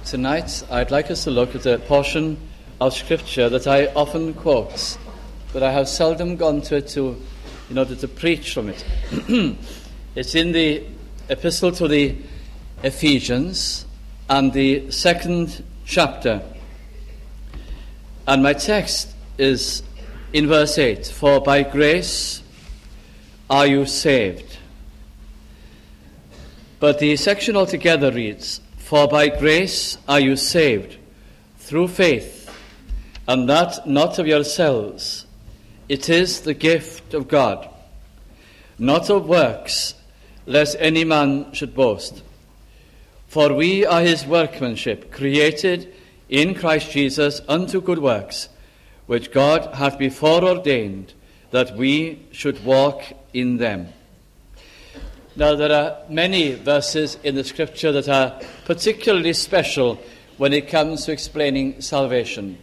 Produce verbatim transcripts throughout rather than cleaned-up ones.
Tonight, I'd like us to look at a portion of Scripture that I often quote, but I have seldom gone to it to, in order to preach from it. It's in the Epistle to the Ephesians and the second chapter. And my text is in verse eight, "For by grace are you saved." But the section altogether reads, "For by grace are you saved, through faith, and that not of yourselves. It is the gift of God, not of works, lest any man should boast. For we are his workmanship, created in Christ Jesus unto good works, which God hath before ordained that we should walk in them." Now, there are many verses in the Scripture that are particularly special when it comes to explaining salvation.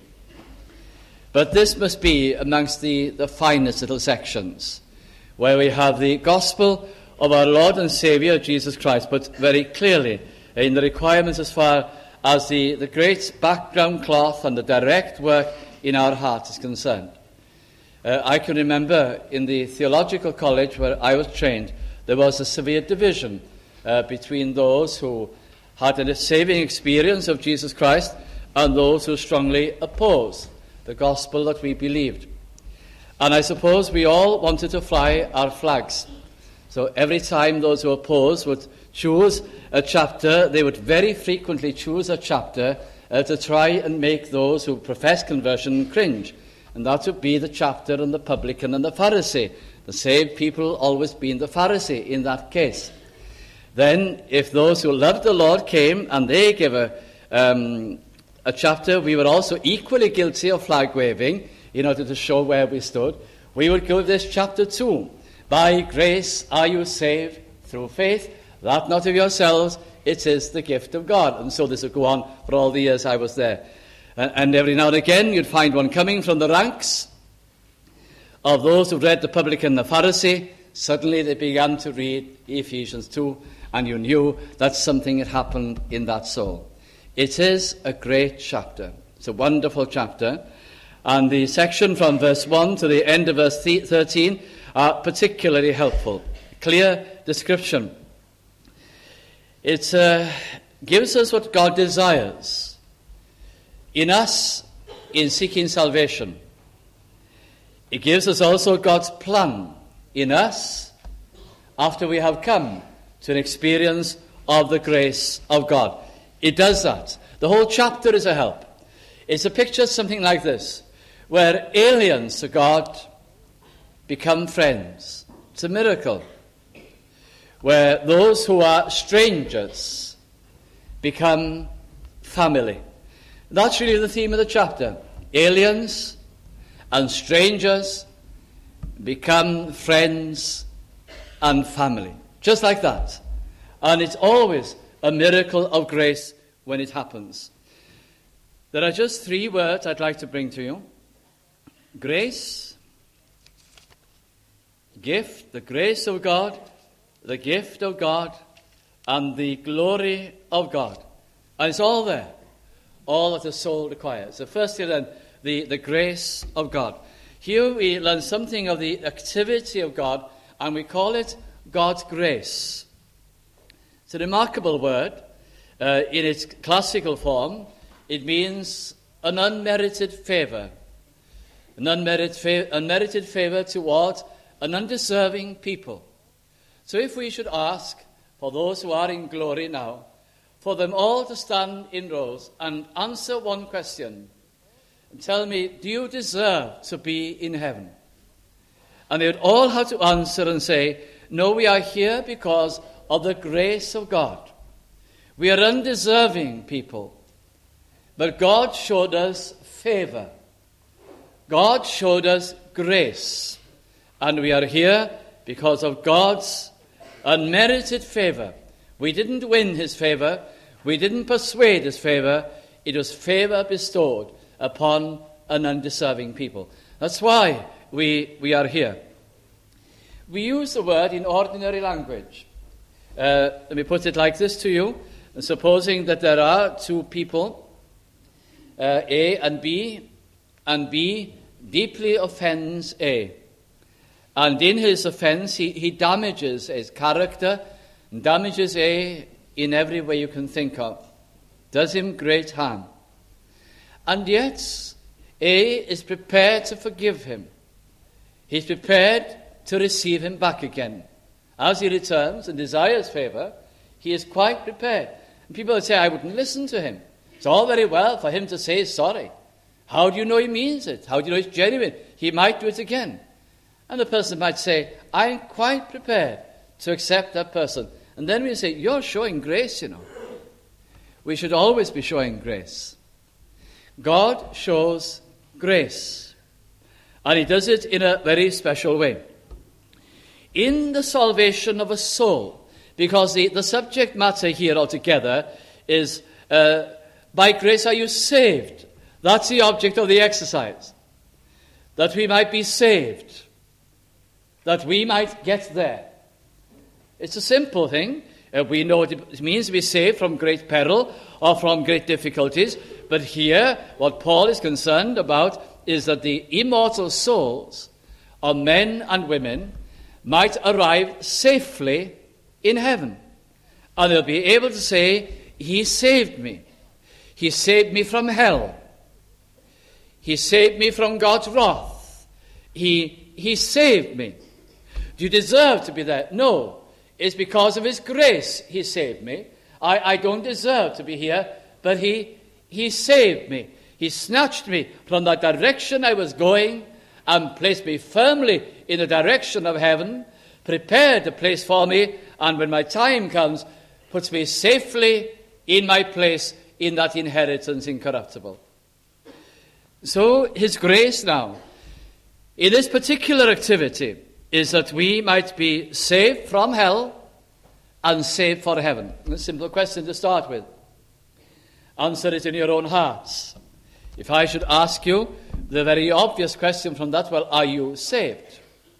But this must be amongst the, the finest little sections, where we have the gospel of our Lord and Saviour, Jesus Christ, but very clearly in the requirements as far as the, the great background cloth and the direct work in our heart is concerned. Uh, I can remember in the theological college where I was trained, there was a severe division uh, between those who had a saving experience of Jesus Christ and those who strongly opposed the gospel that we believed. And I suppose we all wanted to fly our flags. So every time those who opposed would choose a chapter, they would very frequently choose a chapter uh, to try and make those who profess conversion cringe. And that would be the chapter on the publican and the Pharisee. The saved people always being the Pharisee in that case. Then, if those who loved the Lord came and they gave a, um, a chapter, we were also equally guilty of flag waving in order to show where we stood. We would give this chapter too. By grace are you saved through faith, that not of yourselves, it is the gift of God. And so this would go on for all the years I was there. And, and every now and again you'd find one coming from the ranks of those who read the publican and the Pharisee. Suddenly they began to read Ephesians two, and you knew that something had happened in that soul. It is a great chapter. It's a wonderful chapter. And the section from verse one to the end of verse thirteen are particularly helpful. Clear description. It uh, gives us what God desires in us in seeking salvation. It gives us also God's plan in us after we have come to an experience of the grace of God. It does that. The whole chapter is a help. It's a picture of something like this, where aliens to God become friends. It's a miracle. Where those who are strangers become family. That's really the theme of the chapter. Aliens and strangers become friends and family. Just like that. And it's always a miracle of grace when it happens. There are just three words I'd like to bring to you. Grace, gift, the grace of God, the gift of God, and the glory of God. And it's all there. All that the soul requires. So firstly then, The, the grace of God. Here we learn something of the activity of God, and we call it God's grace. It's a remarkable word. Uh, in its classical form, it means an unmerited favor. An unmerited, fa- unmerited favor toward an undeserving people. So if we should ask for those who are in glory now, for them all to stand in rows and answer one question, and tell me, do you deserve to be in heaven? And they would all have to answer and say, no, we are here because of the grace of God. We are undeserving people. But God showed us favor. God showed us grace. And we are here because of God's unmerited favor. We didn't win his favor. We didn't persuade his favor. It was favor bestowed upon an undeserving people. That's why we, we are here. We use the word in ordinary language. Uh, let me put it like this to you. supposing that there are two people, uh, A and B, and B deeply offends A. And in his offense, he, he damages his character, damages A in every way you can think of, does him great harm. And yet, A is prepared to forgive him. He's prepared to receive him back again. As he returns and desires favor, he is quite prepared. And people would say, I wouldn't listen to him. It's all very well for him to say sorry. How do you know he means it? How do you know it's genuine? He might do it again. And the person might say, I'm quite prepared to accept that person. And then we say, you're showing grace, you know. We should always be showing grace. God shows grace. And he does it in a very special way. In the salvation of a soul, because the, the subject matter here altogether is, uh, by grace are you saved. That's the object of the exercise. That we might be saved. That we might get there. It's a simple thing. Uh, we know what it means to be saved from great peril or from great difficulties. But here, what Paul is concerned about is that the immortal souls of men and women might arrive safely in heaven. And they'll be able to say, he saved me. He saved me from hell. He saved me from God's wrath. He, he saved me. Do you deserve to be there? No. It's because of his grace he saved me. I, I don't deserve to be here, but he, he saved me. He snatched me from the direction I was going and placed me firmly in the direction of heaven, prepared a place for me, and when my time comes, puts me safely in my place in that inheritance incorruptible. So his grace now, in this particular activity, is that we might be saved from hell and saved for heaven. A simple question to start with. Answer it in your own hearts. If I should ask you the very obvious question from that, well, are you saved?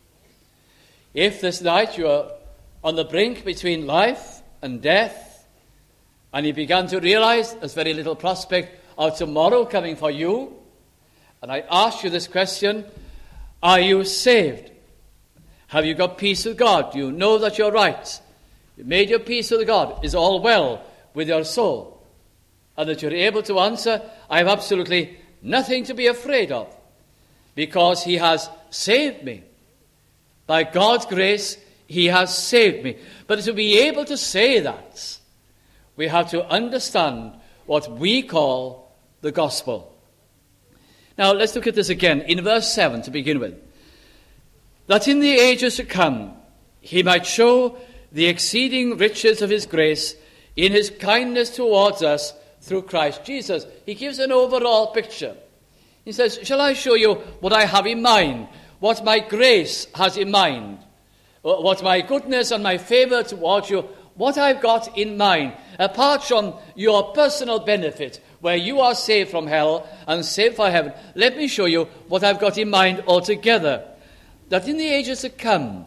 If this night you are on the brink between life and death, and you began to realize there's very little prospect of tomorrow coming for you, and I ask you this question, are you saved? Have you got peace with God? Do you know that you're right? You made your peace with God. Is all well with your soul? And that you're able to answer, I have absolutely nothing to be afraid of, because he has saved me. By God's grace, he has saved me. But to be able to say that, we have to understand what we call the gospel. Now, let's look at this again in verse seven to begin with. That in the ages to come, he might show the exceeding riches of his grace in his kindness towards us through Christ Jesus. He gives an overall picture. He says, shall I show you what I have in mind, what my grace has in mind, what my goodness and my favor towards you, what I've got in mind, apart from your personal benefit, where you are saved from hell and saved for heaven. Let me show you what I've got in mind altogether. That in the ages to come,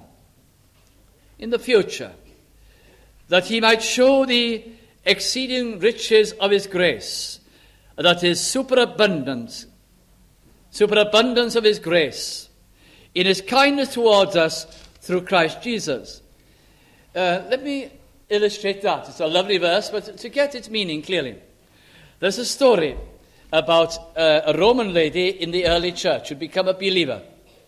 in the future, that he might show the exceeding riches of his grace, that is superabundance, superabundance of his grace, in his kindness towards us through Christ Jesus. Uh, let me illustrate that. It's a lovely verse, but to get its meaning clearly, there's a story about uh, a Roman lady in the early church who'd become a believer.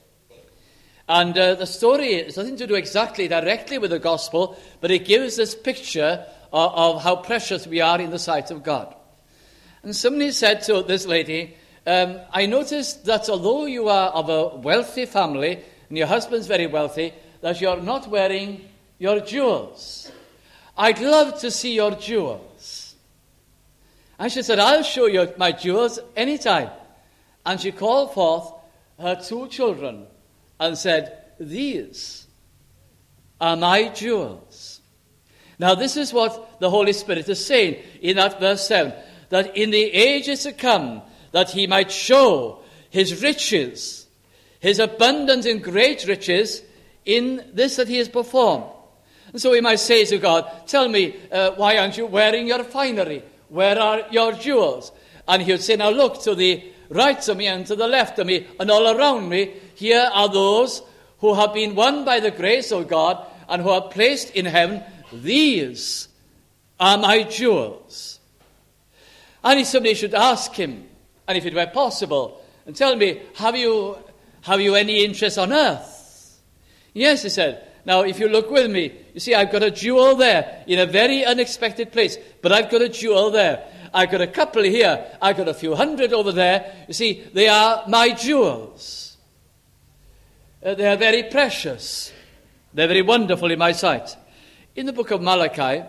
And uh, the story has nothing to do exactly directly with the gospel, but it gives this picture of, of how precious we are in the sight of God. And somebody said to this lady, um, I noticed that although you are of a wealthy family, and your husband's very wealthy, that you're not wearing your jewels. I'd love to see your jewels. And she said, I'll show you my jewels anytime. And she called forth her two children and said, these are my jewels. Now this is what the Holy Spirit is saying in that verse seven, that in the ages to come, that he might show his riches, his abundance in great riches in this that he has performed. And so we might say to God, tell me, uh, why aren't you wearing your finery? Where are your jewels? And he would say, now look to the right of me and to the left of me and all around me. Here are those who have been won by the grace of God and who are placed in heaven. These are my jewels. And if somebody should ask him, and if it were possible, and tell me, have you, have you any interest on earth? Yes, he said. Now, if you look with me, you see, I've got a jewel there in a very unexpected place, but I've got a jewel there. I've got a couple here. I've got a few hundred over there. You see, they are my jewels. Uh, they are very precious. They're very wonderful in my sight. In the book of Malachi,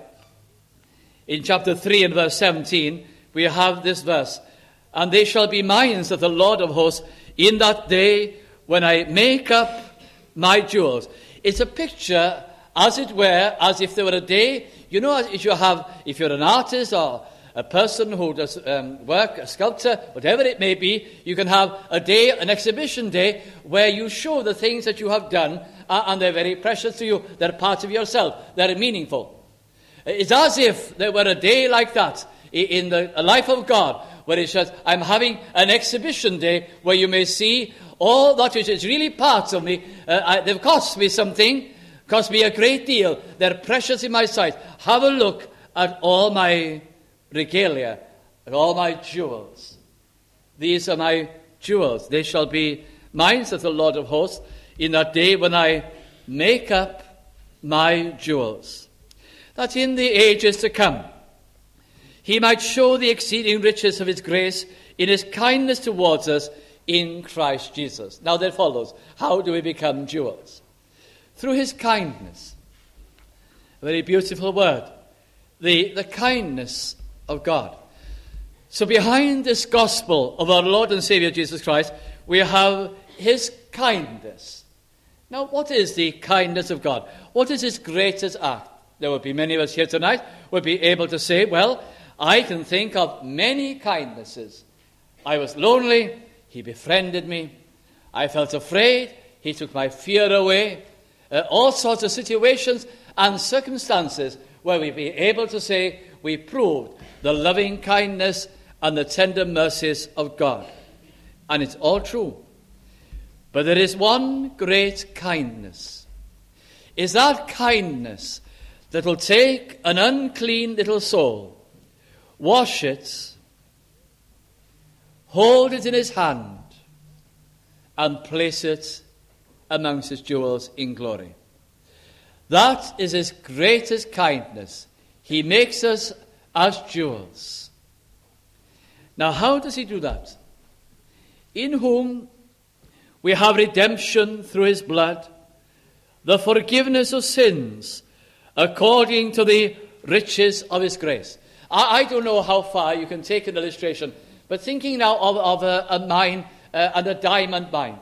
in chapter three and verse seventeen, we have this verse. And they shall be mine, saith the Lord of hosts, in that day when I make up my jewels. It's a picture, as it were, as if there were a day. You know, if you have, if you're an artist or a person who does um, work, a sculptor, whatever it may be, you can have a day, an exhibition day, where you show the things that you have done, uh, and they're very precious to you. They're part of yourself. They're meaningful. It's as if there were a day like that in the life of God, where it says, I'm having an exhibition day where you may see all that which is really part of me. Uh, I, they've cost me something, cost me a great deal. They're precious in my sight. Have a look at all my regalia, at all my jewels. These are my jewels. They shall be mine, saith the Lord of hosts, in that day when I make up my jewels, that in the ages to come he might show the exceeding riches of his grace in his kindness towards us in Christ Jesus. Now there follows, how do we become jewels? Through his kindness. A very beautiful word. The, the kindness of God. So behind this gospel of our Lord and Savior Jesus Christ, we have his kindness. Now, what is the kindness of God? What is his greatest act? There will be many of us here tonight who will be able to say, well, I can think of many kindnesses. I was lonely, he befriended me. I felt afraid, he took my fear away. Uh, all sorts of situations and circumstances where we'd be able to say we proved the loving kindness and the tender mercies of God. And it's all true. But there is one great kindness. Is that kindness that will take an unclean little soul, wash it, hold it in his hand, and place it amongst his jewels in glory. That is his greatest kindness. He makes us as jewels. Now, how does he do that? In whom we have redemption through his blood, the forgiveness of sins, according to the riches of his grace. I, I don't know how far you can take an illustration, but thinking now of, of a, a mine uh, and a diamond mine.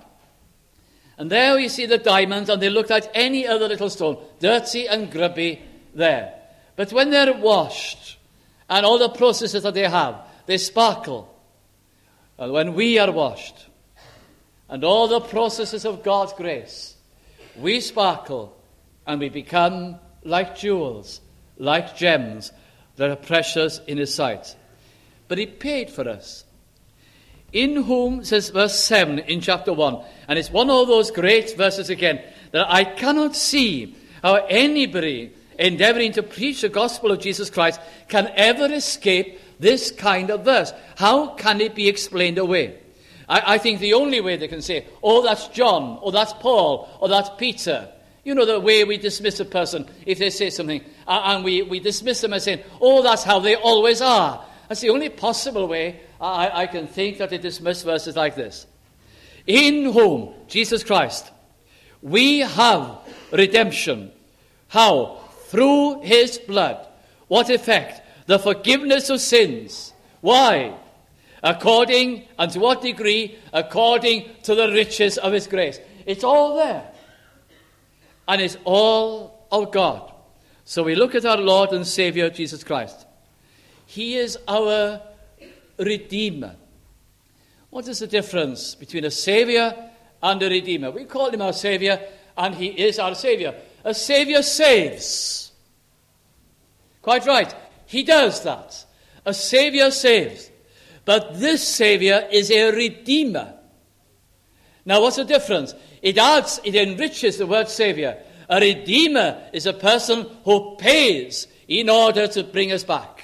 And there we see the diamonds, and they look like any other little stone, dirty and grubby there. But when they're washed, and all the processes that they have, they sparkle. And when we are washed, and all the processes of God's grace, we sparkle, and we become like jewels, like gems that are precious in his sight. But he paid for us. In whom, says verse seven in chapter one, and it's one of those great verses again, that I cannot see how anybody endeavoring to preach the gospel of Jesus Christ can ever escape this kind of verse. How can it be explained away? I, I think the only way they can say, oh, that's John, or that's Paul, or that's Peter. You know, the way we dismiss a person if they say something, uh, and we, we dismiss them as saying, oh, that's how they always are. That's the only possible way I, I can think that they dismiss verses like this. In whom, Jesus Christ, we have redemption. How? Through his blood. What effect? The forgiveness of sins. Why? According, and to what degree? According to the riches of his grace. It's all there. And it's all of God. So we look at our Lord and Savior, Jesus Christ. He is our Redeemer. What is the difference between a Savior and a Redeemer? We call him our Savior, and he is our Savior. A Saviour saves. Quite right. He does that. A Saviour saves. But this Saviour is a Redeemer. Now, what's the difference? It adds, it enriches the word Saviour. A Redeemer is a person who pays in order to bring us back.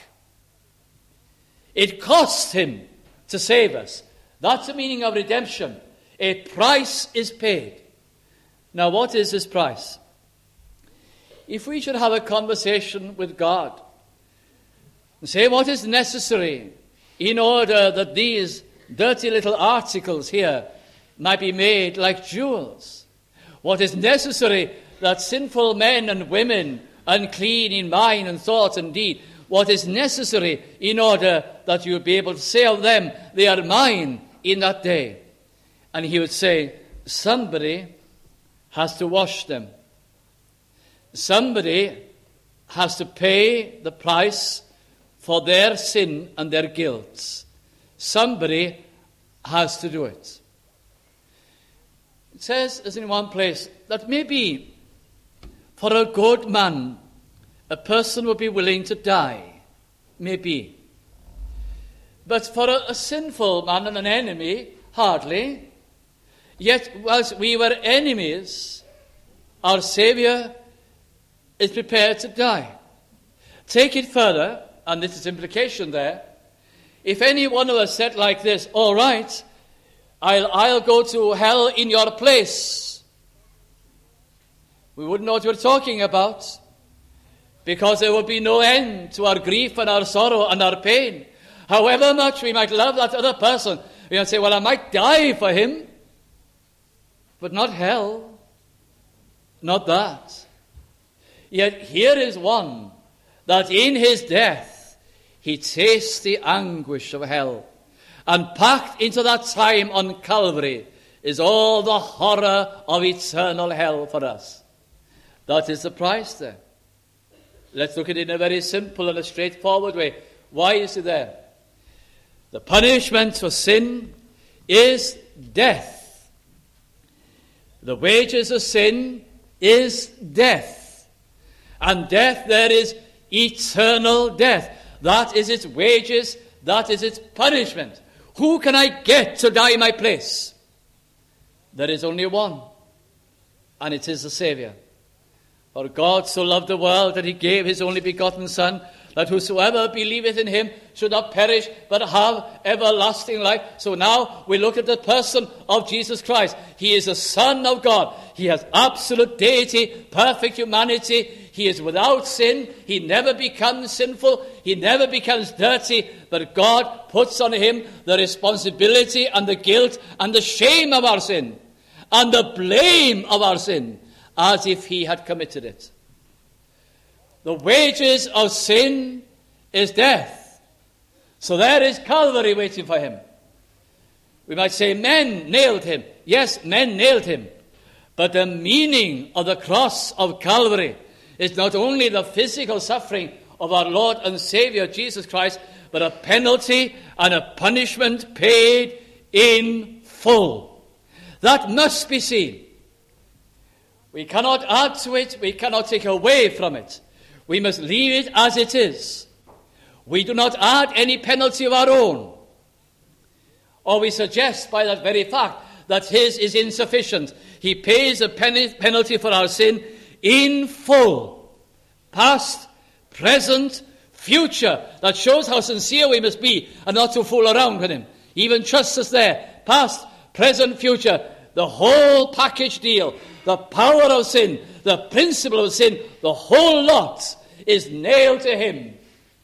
It costs him to save us. That's the meaning of redemption. A price is paid. Now, what is this price? If we should have a conversation with God and say what is necessary in order that these dirty little articles here might be made like jewels, what is necessary that sinful men and women, unclean in mind and thought and deed, what is necessary in order that you will be able to say of them, they are mine in that day. And he would say, somebody has to wash them. Somebody has to pay the price for their sin and their guilt. Somebody has to do it. It says, as in one place, that maybe for a good man, a person would be willing to die. Maybe. But for a, a sinful man and an enemy, hardly. Yet, whilst we were enemies, our Saviour is prepared to die. Take it further, and this is implication there. If any one of us said like this, all right, I'll, I'll go to hell in your place, we wouldn't know what we're talking about, because there would be no end to our grief and our sorrow and our pain. However much we might love that other person, we might say, well, I might die for him, but not hell, not that. Yet here is one that in his death he tastes the anguish of hell, and packed into that time on Calvary is all the horror of eternal hell for us. That is the price there. Let's look at it in a very simple and a straightforward way. Why is it there? The punishment for sin is death. The wages of sin is death. And death, there is eternal death. That is its wages. That is its punishment. Who can I get to die in my place? There is only one, and it is the Saviour. For God so loved the world that he gave his only begotten Son, that whosoever believeth in him should not perish, but have everlasting life. So now we look at the person of Jesus Christ. He is the Son of God. He has absolute deity, perfect humanity. He is without sin. He never becomes sinful. He never becomes dirty. But God puts on him the responsibility and the guilt and the shame of our sin and the blame of our sin, as if he had committed it. The wages of sin is death. So there is Calvary waiting for him. We might say men nailed him. Yes, men nailed him. But the meaning of the cross of Calvary is not only the physical suffering of our Lord and Saviour Jesus Christ, but a penalty and a punishment paid in full. That must be seen. We cannot add to it. We cannot take away from it. We must leave it as it is. We do not add any penalty of our own. Or we suggest by that very fact that his is insufficient. He pays a pen- penalty for our sin in full. Past, present, future. That shows how sincere we must be and not to fool around with him. He even trusts us there. Past, present, future. The whole package deal. The power of sin, the principle of sin, the whole lot is nailed to him.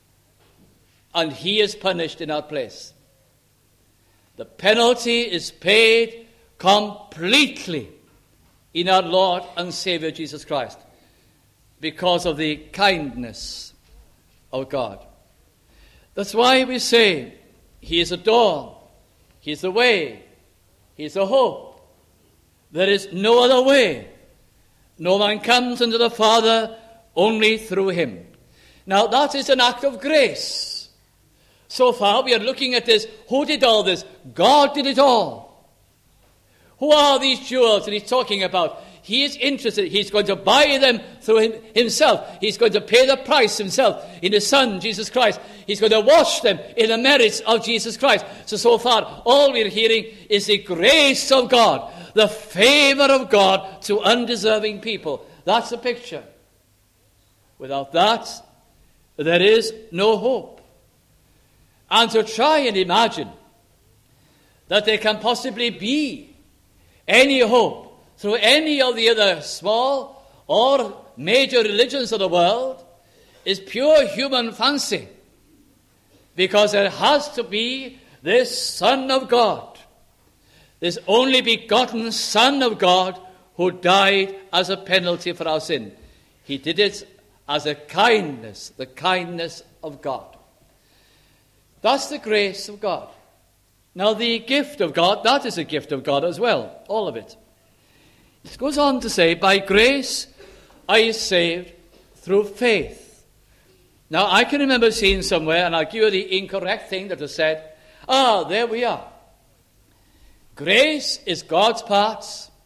And he is punished in our place. The penalty is paid completely in our Lord and Saviour Jesus Christ because of the kindness of God. That's why we say he is the door, he is the way, he is the hope. There is no other way. No man comes unto the Father only through him. Now that is an act of grace. So far we are looking at this. Who did all this? God did it all. Who are these jewels that he's talking about? He is interested. He's going to buy them through him, himself. He's going to pay the price himself in his Son, Jesus Christ. He's going to wash them in the merits of Jesus Christ. So, so far, all we're hearing is the grace of God, the favor of God to undeserving people. That's the picture. Without that, there is no hope. And to try and imagine that there can possibly be any hope through any of the other small or major religions of the world is pure human fancy, because there has to be this Son of God, this only begotten Son of God, who died as a penalty for our sin. He did it as a kindness, the kindness of God. That's the grace of God. Now, the gift of God, that is a gift of God as well, all of it. It goes on to say, by grace are you saved through faith. Now, I can remember seeing somewhere, and I'll give you the incorrect thing that was said. Ah, there we are. Grace is God's part.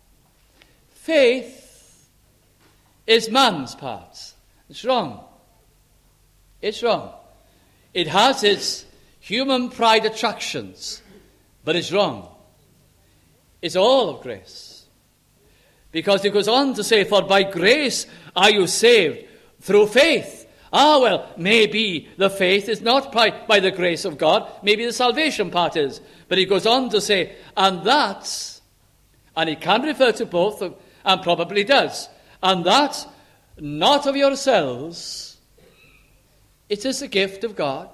Faith is man's part. It's wrong. It's wrong. It has its human pride attractions, but it's wrong. It's all of grace. Because it goes on to say, for by grace are you saved through faith. Ah, well, maybe the faith is not by, by the grace of God. Maybe the salvation part is. But it goes on to say, and that, and it can refer to both, and probably does, and that, not of yourselves, it is the gift of God.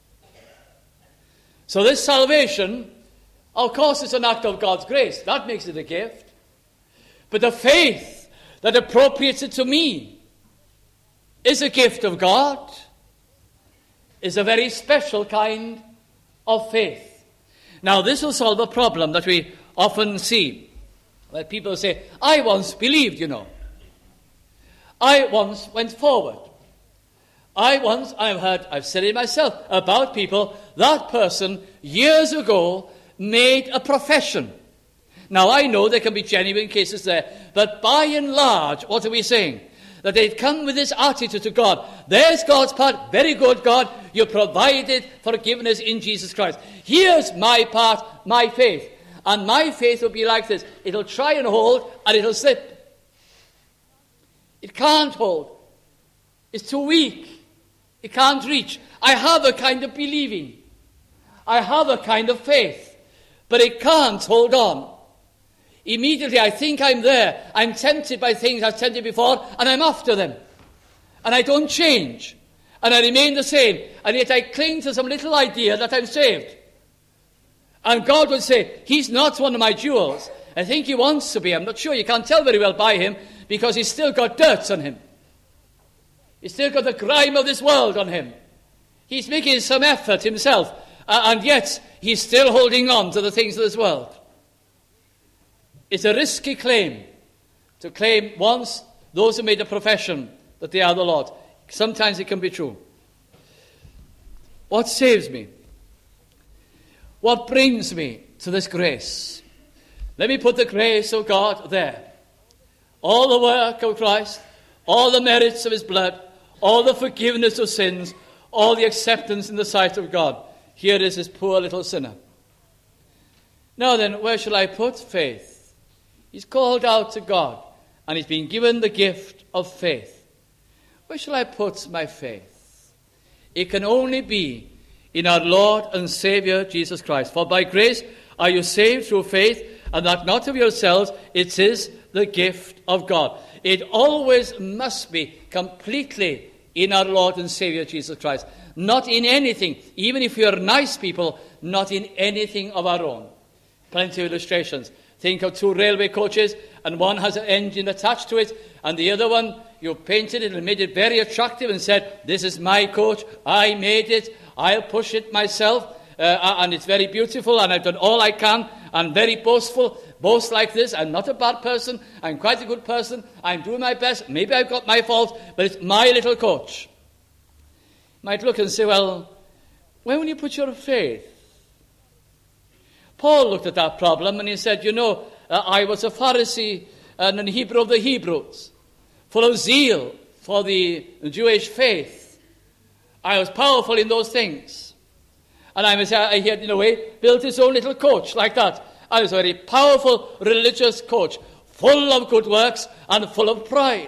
So this salvation, of course, is an act of God's grace. That makes it a gift. But the faith that appropriates it to me is a gift of God, is a very special kind of faith. Now, this will solve a problem that we often see, where people say, I once believed, you know. I once went forward. I once, I've heard, I've said it myself, about people, that person years ago made a profession. Now, I know there can be genuine cases there, but by and large, what are we saying? That they'd come with this attitude to God. There's God's part. Very good, God. You provided forgiveness in Jesus Christ. Here's my part, my faith. And my faith will be like this. It'll try and hold, and it'll slip. It can't hold. It's too weak. It can't reach. I have a kind of believing. I have a kind of faith. But it can't hold on. Immediately I think I'm there. I'm tempted by things I've tempted before, and I'm after them. And I don't change. And I remain the same. And yet I cling to some little idea that I'm saved. And God would say, he's not one of my jewels. I think he wants to be. I'm not sure. You can't tell very well by him, because he's still got dirt on him. He's still got the grime of this world on him. He's making some effort himself. Uh, and yet he's still holding on to the things of this world. It's a risky claim to claim once those who made a profession that they are the Lord. Sometimes it can be true. What saves me? What brings me to this grace? Let me put the grace of God there. All the work of Christ, all the merits of his blood, all the forgiveness of sins, all the acceptance in the sight of God. Here is this poor little sinner. Now then, where shall I put faith? He's called out to God, and he's been given the gift of faith. Where shall I put my faith? It can only be in our Lord and Saviour Jesus Christ. For by grace are you saved through faith, and that not of yourselves, it is the gift of God. It always must be completely in our Lord and Saviour Jesus Christ. Not in anything, even if we are nice people, not in anything of our own. Plenty of illustrations. Think of two railway coaches, and one has an engine attached to it, and the other one, you painted it and made it very attractive and said, this is my coach, I made it, I'll push it myself, uh, and it's very beautiful, and I've done all I can, and very boastful, boast like this, I'm not a bad person, I'm quite a good person, I'm doing my best, maybe I've got my faults, but it's my little coach. You might look and say, well, where will you put your faith? Paul looked at that problem and he said, you know, uh, I was a Pharisee and an Hebrew of the Hebrews, full of zeal for the Jewish faith. I was powerful in those things. And I was, I had, in a way, built his own little coach like that. I was a very powerful religious coach, full of good works and full of pride.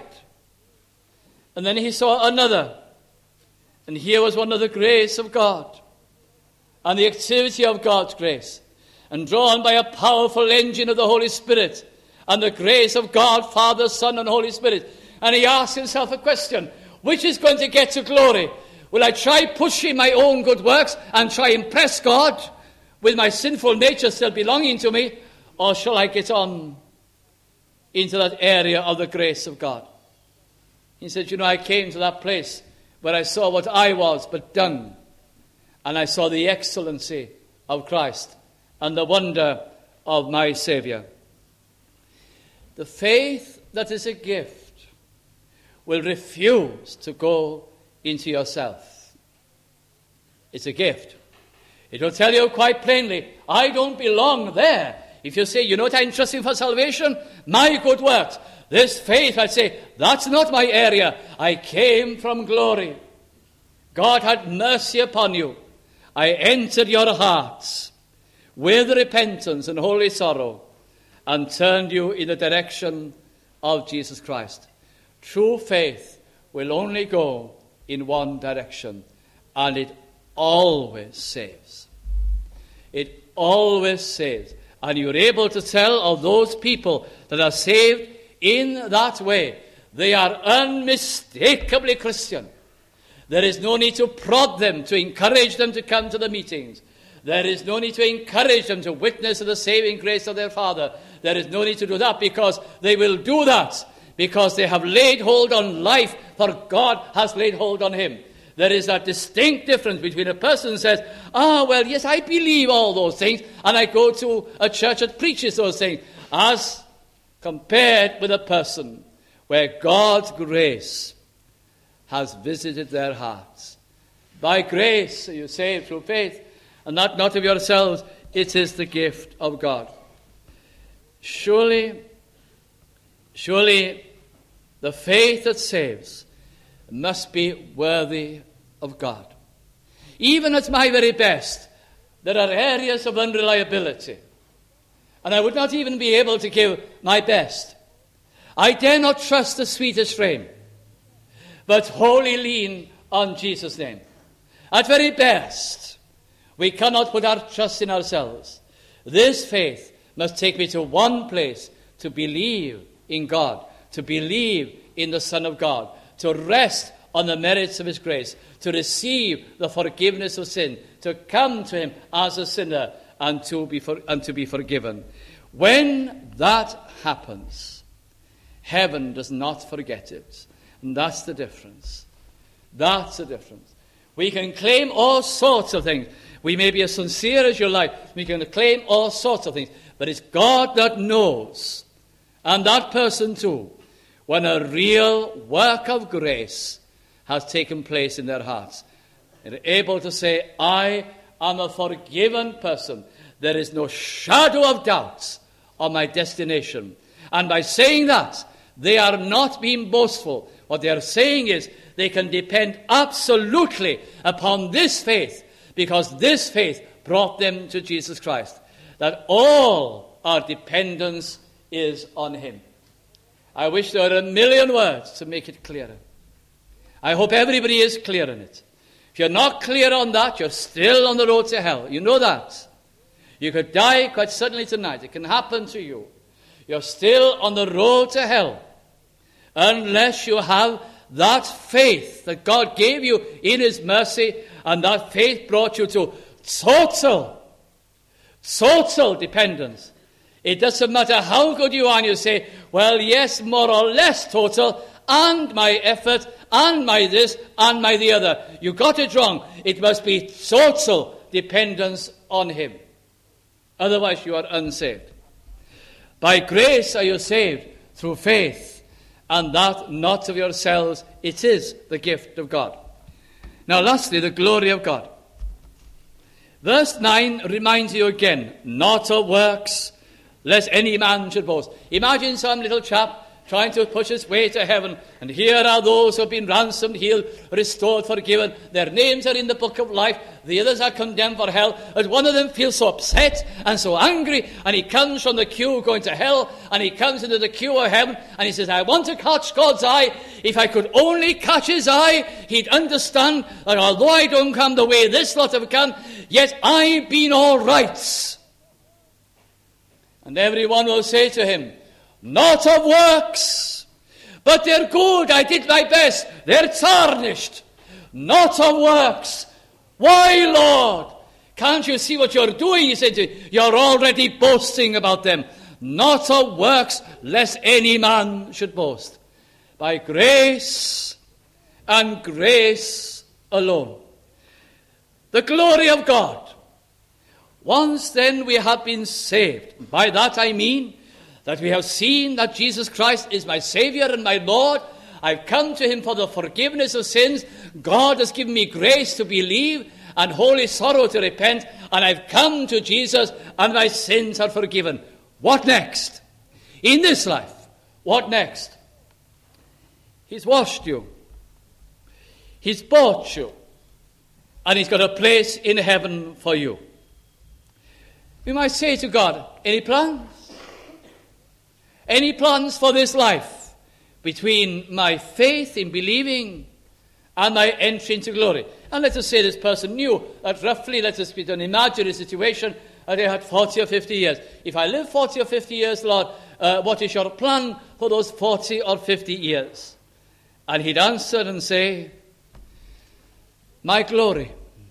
And then he saw another. And here was one of the grace of God and the activity of God's grace, and drawn by a powerful engine of the Holy Spirit and the grace of God, Father, Son, and Holy Spirit. And he asked himself a question: which is going to get to glory? Will I try pushing my own good works and try impress God with my sinful nature still belonging to me, or shall I get on into that area of the grace of God? He said, you know, I came to that place where I saw what I was but done, and I saw the excellency of Christ and the wonder of my Saviour. The faith that is a gift will refuse to go into yourself. It's a gift. It will tell you quite plainly, I don't belong there. If you say, you know what I'm trusting for salvation? My good works. This faith, I'd say, that's not my area. I came from glory. God had mercy upon you. I entered your hearts with repentance and holy sorrow and turned you in the direction of Jesus Christ. True faith will only go in one direction, and it always saves. It always saves. And you're able to tell of those people that are saved in that way, they are unmistakably Christian. There is no need to prod them, to encourage them to come to the meetings. There is no need to encourage them to witness to the saving grace of their Father. There is no need to do that, because they will do that because they have laid hold on life, for God has laid hold on him. There is a distinct difference between a person who says, ah, well, yes, I believe all those things, and I go to a church that preaches those things, as compared with a person where God's grace has visited their hearts. By grace are you saved through faith, and that not of yourselves, it is the gift of God. Surely, surely the faith that saves must be worthy of God. Even at my very best, there are areas of unreliability, and I would not even be able to give my best. I dare not trust the sweetest frame, but wholly lean on Jesus' name. At very best, we cannot put our trust in ourselves. This faith must take me to one place: to believe in God, to believe in the Son of God, to rest on the merits of his grace, to receive the forgiveness of sin, to come to him as a sinner, and to be for, and to be forgiven. When that happens, heaven does not forget it. And that's the difference. That's the difference. We can claim all sorts of things. We may be as sincere as you like. We can claim all sorts of things. But it's God that knows, and that person too, when a real work of grace has taken place in their hearts. They're able to say, I am a forgiven person. There is no shadow of doubt on my destination. And by saying that, they are not being boastful. What they are saying is they can depend absolutely upon this faith, because this faith brought them to Jesus Christ. That all our dependence is on him. I wish there were a million words to make it clearer. I hope everybody is clear on it. If you're not clear on that, you're still on the road to hell. You know that. You could die quite suddenly tonight. It can happen to you. You're still on the road to hell unless you have that faith that God gave you in his mercy, and that faith brought you to total, total dependence. It doesn't matter how good you are, and you say, well, yes, more or less total, and my effort, and my this, and my the other. You got it wrong. It must be total dependence on him. Otherwise you are unsaved. By grace are you saved through faith, and that not of yourselves, it is the gift of God. Now lastly, the glory of God. Verse nine reminds you again, not of works, lest any man should boast. Imagine some little chap trying to push his way to heaven, and here are those who have been ransomed, healed, restored, forgiven. Their names are in the book of life. The others are condemned for hell. And one of them feels so upset and so angry, and he comes from the queue going to hell, and he comes into the queue of heaven, and he says, I want to catch God's eye. If I could only catch his eye, he'd understand that although I don't come the way this lot have come, yet I've been all right. And everyone will say to him, not of works, but they're good, I did my best, they're tarnished. Not of works. Why, Lord? Can't you see what you're doing? He said, you're already boasting about them. Not of works, lest any man should boast. By grace and grace alone. The glory of God. Once then we have been saved. By that I mean that we have seen that Jesus Christ is my Savior and my Lord. I've come to him for the forgiveness of sins. God has given me grace to believe and holy sorrow to repent. And I've come to Jesus and my sins are forgiven. What next? In this life, what next? He's washed you. He's bought you. And he's got a place in heaven for you. We might say to God, any plans? Any plans for this life between my faith in believing and my entry into glory? And let us say this person knew that roughly, let us be an imaginary situation, that they had forty or fifty years. If I live forty or fifty years, Lord, uh, what is your plan for those forty or fifty years? And he'd answer and say, my glory.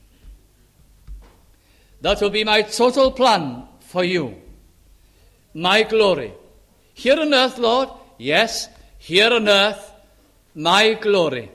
That will be my total plan for you. My glory. Here on earth, Lord, yes, here on earth, my glory.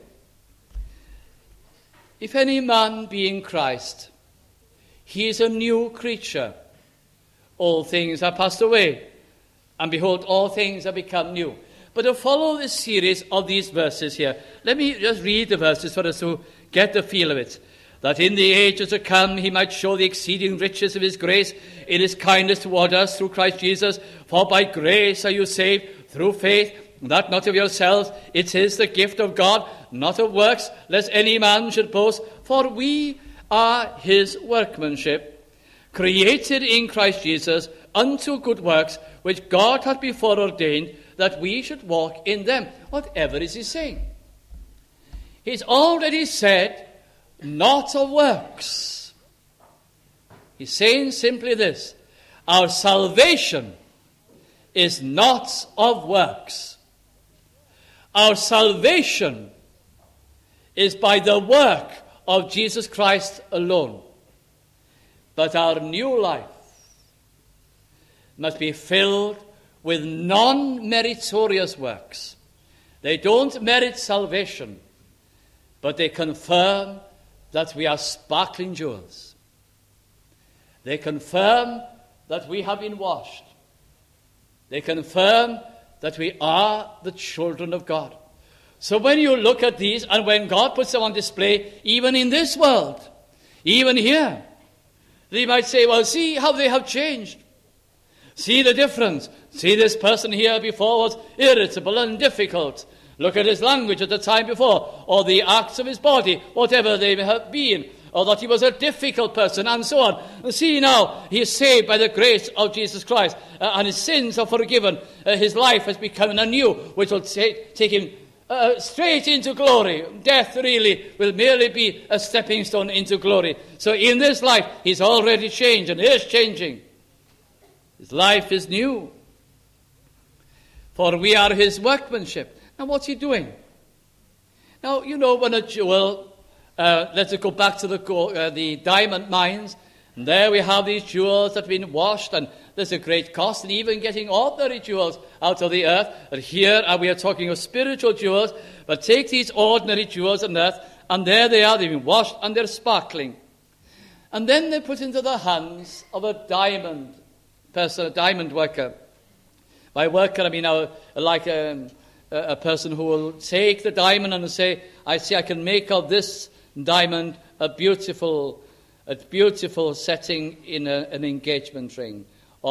If any man be in Christ, he is a new creature. All things are passed away, and behold, all things are become new. But to follow this series of these verses here, let me just read the verses for us to get the feel of it. That in the ages to come he might show the exceeding riches of his grace in his kindness toward us through Christ Jesus. For by grace are you saved through faith, that not of yourselves, it is the gift of God, not of works, lest any man should boast. For we are his workmanship, created in Christ Jesus unto good works, which God hath before ordained that we should walk in them. Whatever is he saying? He's already said, not of works. He's saying simply this: our salvation is not of works. Our salvation is by the work of Jesus Christ alone. But our new life must be filled with non-meritorious works. They don't merit salvation, but they confirm that we are sparkling jewels. They confirm that we have been washed. They confirm that we are the children of God. So when you look at these, and when God puts them on display, even in this world, even here, they might say, well, see how they have changed. See the difference. See, this person here before was irritable and difficult. Look at his language at the time before, or the acts of his body, whatever they may have been, or that he was a difficult person, and so on. And see now, he is saved by the grace of Jesus Christ, uh, and his sins are forgiven. Uh, his life has become anew, which will take, take him uh, straight into glory. Death really will merely be a stepping stone into glory. So in this life, he's already changed, and is changing. His life is new. For we are his workmanship. Now, what's he doing? Now, you know, when a jewel, uh, let's go back to the, uh, the diamond mines, and there we have these jewels that have been washed, and there's a great cost in even getting ordinary jewels out of the earth. But here uh, we are talking of spiritual jewels, but take these ordinary jewels on earth, and there they are, they've been washed, and they're sparkling. And then they're put into the hands of a diamond person, a diamond worker. By worker, I mean uh, like a... a person who will take the diamond and say, I see I can make of this diamond a beautiful, a beautiful setting in a, an engagement ring, or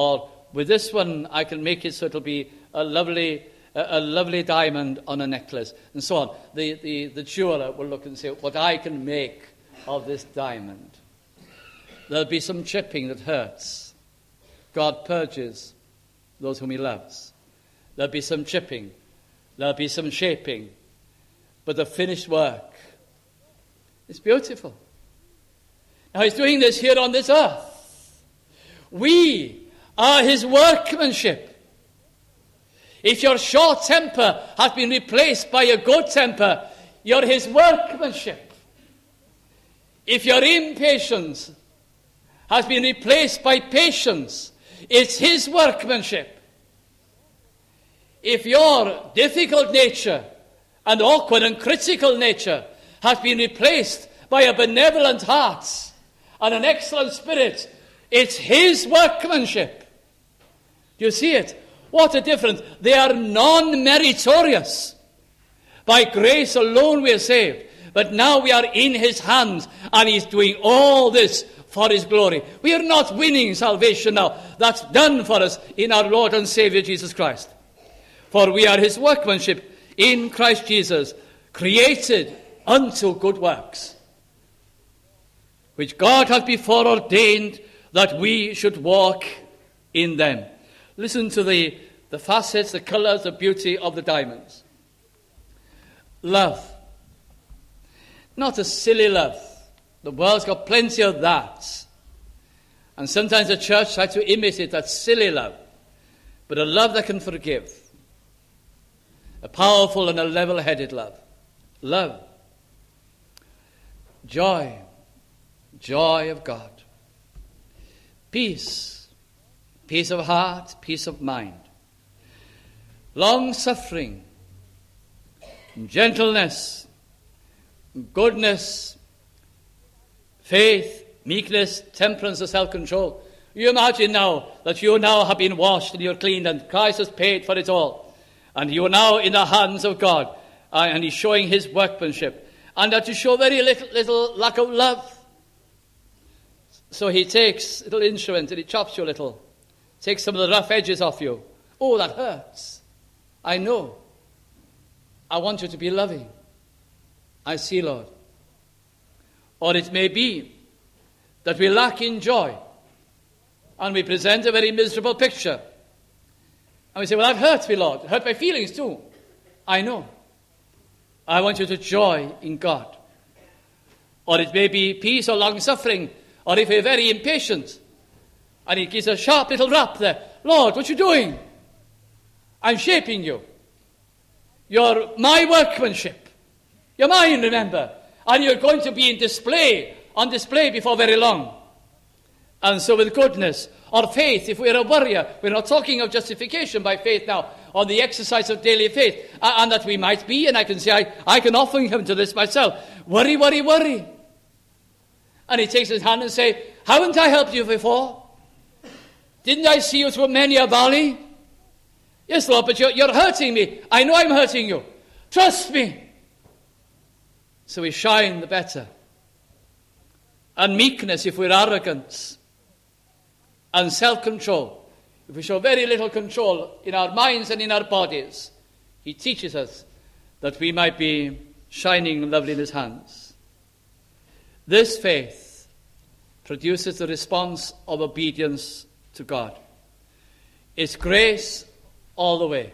with this one I can make it so it'll be a lovely a, a lovely diamond on a necklace, and so on. The, the, the jeweler will look and say, what I can make of this diamond. There'll be some chipping that hurts. God purges those whom he loves. There'll be some chipping. There'll be some shaping. But the finished work is beautiful. Now he's doing this here on this earth. We are his workmanship. If your short temper has been replaced by a good temper, you're his workmanship. If your impatience has been replaced by patience, it's his workmanship. If your difficult nature and awkward and critical nature has been replaced by a benevolent heart and an excellent spirit, it's his workmanship. Do you see it? What a difference. They are non-meritorious. By grace alone we are saved. But now we are in his hands, and he's doing all this for his glory. We are not winning salvation now. That's done for us in our Lord and Savior Jesus Christ. For we are his workmanship in Christ Jesus, created unto good works, which God hath before ordained that we should walk in them. Listen to the, the facets, the colours, the beauty of the diamonds. Love. Not a silly love. The world's got plenty of that. And sometimes the church tries to imitate that silly love. But a love that can forgive. A powerful and a level-headed love. Love. Joy. Joy of God. Peace. Peace of heart, peace of mind. Long-suffering. Gentleness. Goodness. Faith. Meekness. Temperance and self-control. You imagine now that you now have been washed and you're cleaned and Christ has paid for it all. And you are now in the hands of God. Uh, and he's showing his workmanship. And that you show very little, little lack of love. So he takes a little instrument and he chops you a little. Takes some of the rough edges off you. Oh, that hurts. I know. I want you to be loving. I see, Lord. Or it may be that we lack in joy. And we present a very miserable picture. And we say, well, that hurts me, Lord. It hurt my feelings too. I know. I want you to joy in God. Or it may be peace or long-suffering. Or if you're very impatient, and he gives a sharp little rap there. Lord, what you doing? I'm shaping you. You're my workmanship. You're mine, remember. And you're going to be in display, on display before very long. And so with goodness, or faith, if we're a warrior, we're not talking of justification by faith now, or the exercise of daily faith, and that we might be, and I can say, I, I can offer him to this myself. Worry, worry, worry. And he takes his hand and says, haven't I helped you before? Didn't I see you through many a valley? Yes, Lord, but you're, you're hurting me. I know I'm hurting you. Trust me. So we shine the better. And meekness if we're arrogant. And self-control. If we show very little control in our minds and in our bodies, he teaches us that we might be shining lovely in his hands. This faith produces the response of obedience to God. It's grace all the way.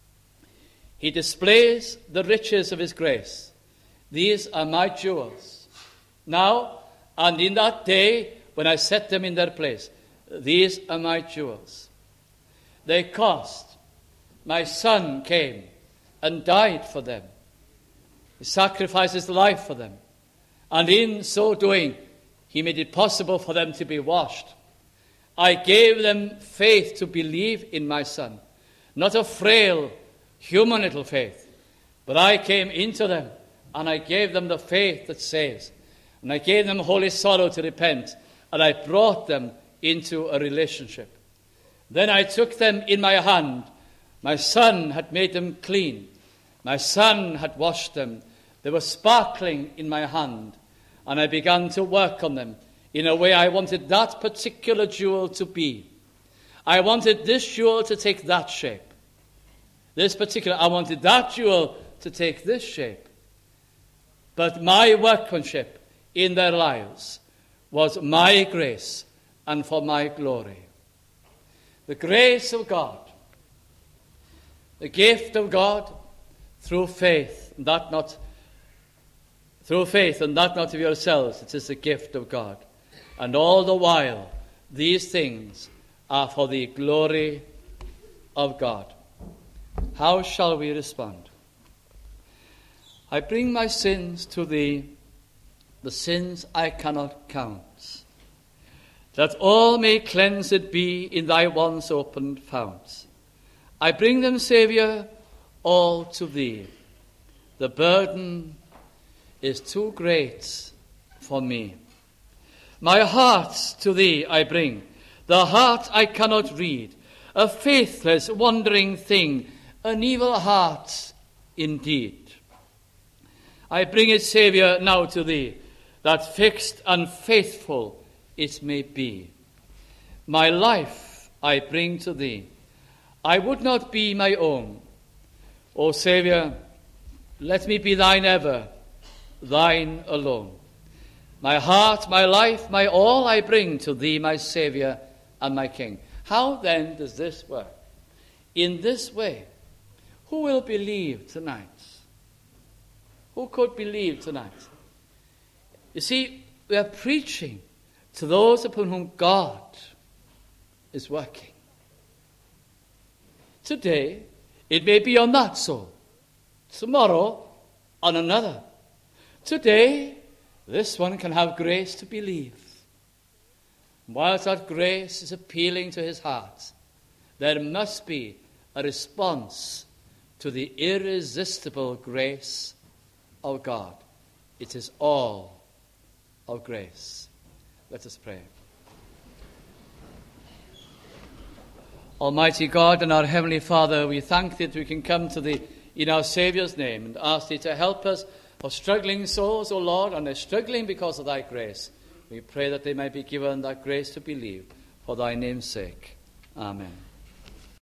He displays the riches of his grace. These are my jewels. Now, and in that day, when I set them in their place, these are my jewels. They cost. My son came and died for them. He sacrificed his life for them. And in so doing, he made it possible for them to be washed. I gave them faith to believe in my son. Not a frail, human little faith. But I came into them, and I gave them the faith that saves. And I gave them holy sorrow to repent. And I brought them into a relationship. Then I took them in my hand. My son had made them clean. My son had washed them. They were sparkling in my hand. And I began to work on them in a way I wanted that particular jewel to be. I wanted this jewel to take that shape. This particular, I wanted that jewel to take this shape. But my workmanship in their lives was my grace and for my glory. The grace of God, the gift of God through faith, that not through faith and that not of yourselves, it is the gift of God. And all the while, these things are for the glory of God. How shall we respond? I bring my sins to thee, the sins I cannot count, that all may cleansed be in thy once opened fount. I bring them, Saviour, all to thee. The burden is too great for me. My heart to thee I bring, the heart I cannot read, a faithless, wandering thing, an evil heart indeed. I bring it, Saviour, now to thee, that fixed and faithful it may be. My life I bring to thee. I would not be my own. O Saviour, let me be thine ever, thine alone. My heart, my life, my all I bring to thee, my Saviour and my King. How then does this work? In this way, who will believe tonight? Who could believe tonight? You see, we are preaching to those upon whom God is working. Today, it may be on that soul. Tomorrow, on another. Today, this one can have grace to believe. Whilst that grace is appealing to his heart, there must be a response to the irresistible grace of God. It is all of grace. Let us pray. Almighty God and our Heavenly Father, we thank thee that we can come to thee in our Saviour's name and ask thee to help us for struggling souls, O Lord, and they're struggling because of thy grace. We pray that they may be given that grace to believe for thy name's sake. Amen.